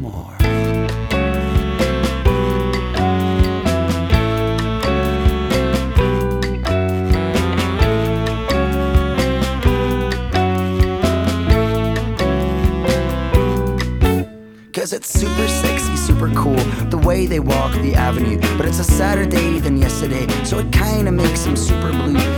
more. Cause it's super sexy, super cool, the way they walk the avenue. But it's a sadder day than yesterday, so it kinda makes them super blue.